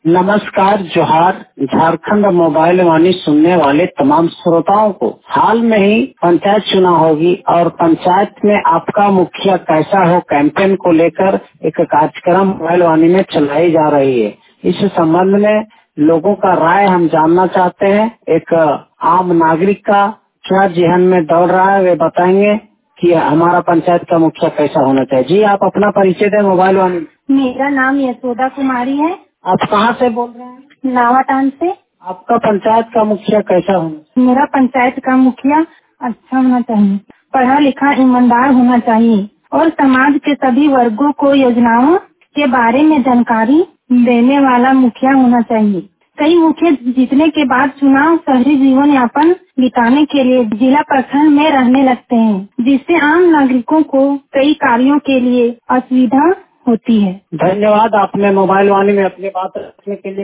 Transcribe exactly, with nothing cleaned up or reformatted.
नमस्कार, जोहार। झारखंड मोबाइल वाणी सुनने वाले तमाम श्रोताओं को हाल में ही पंचायत चुनाव होगी और पंचायत में आपका मुखिया कैसा हो कैंपेन को लेकर एक कार्यक्रम मोबाइल वाणी में चलाई जा रही है। इस संबंध में लोगों का राय हम जानना चाहते हैं। एक आम नागरिक का क्या जहन में दौड़ रहा है वे बताएंगे कि हमारा पंचायत का मुखिया कैसा होना चाहिए। जी, आप अपना परिचय दें मोबाइल वाणी में। मेरा नाम यशोदा कुमारी है। आप कहाँ से बोल रहे हैं? नावाटान से। आपका पंचायत का मुखिया कैसा होना चाहिए? मेरा पंचायत का मुखिया अच्छा होना चाहिए, पढ़ा लिखा ईमानदार होना चाहिए और समाज के सभी वर्गों को योजनाओं के बारे में जानकारी देने वाला मुखिया होना चाहिए। कई मुखिया जीतने के बाद चुनाव शहरी जीवन यापन बिताने के लिए जिला प्रखंड में रहने लगते हैं, जिससे आम नागरिकों को कई कार्यों के लिए असुविधा होती है। धन्यवाद, आपने मोबाइल वाणी में अपनी बात रखने के लिए।